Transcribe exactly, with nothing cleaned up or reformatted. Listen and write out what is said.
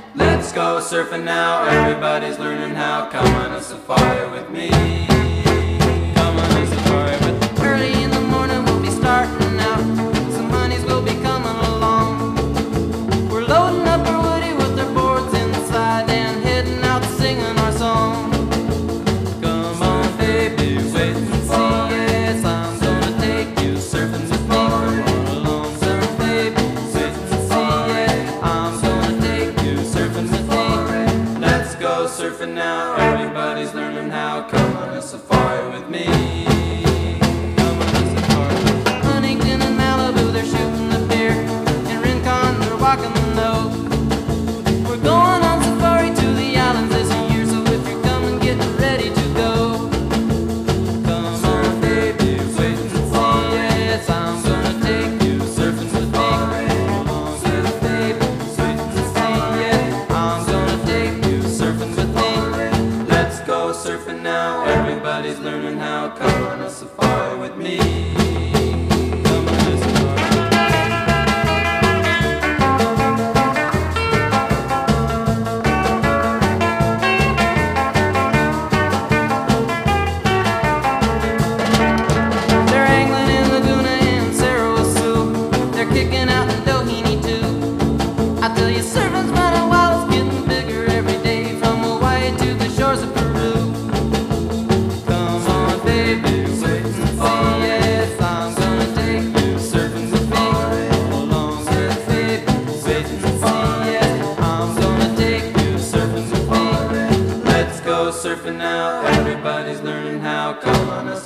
Let's go surfing now, everybody's learning how. Come on a safari with me. Come on a safari with me. Early in the morning we'll be starting out. Some honeys will be coming along. We're loading up our woody with our boards inside and heading out singing our song. Come on baby, wait and see. Yes, I'm gonna take you surfing with me. Come on along, surf baby, wait and see. Yeah, I'm gonna take you surfing with me. Let's go surfing now, everybody's learning how. Come on a safari with me. Come on a safari with me. Huntington and Malibu, they're shooting the pier. In Rincon, they're walking the nose. We're going on safari to the islands this year, so if you're coming, get ready to go. Come on, baby, wait and see. Yes, I'm gonna take you surfing with me. Come on, little baby, wait and see. Yeah, I'm gonna take you surfing with me. Let's go surfing now, everybody's learning how. Come on a safari with me. Come on a safari. They're angling in Laguna and Sarasota. They're kicking out in Doheny too. I tell you, surfing's running wild, it's getting bigger every day, from Hawaii to the shores of Peru. Come on, baby, wait and see. Yes, I'm gonna take you surfing with me. Come along, good baby, wait and see. Yes, I'm gonna take you surfing with me. Let's go surfing now, everybody's learning how. Come on a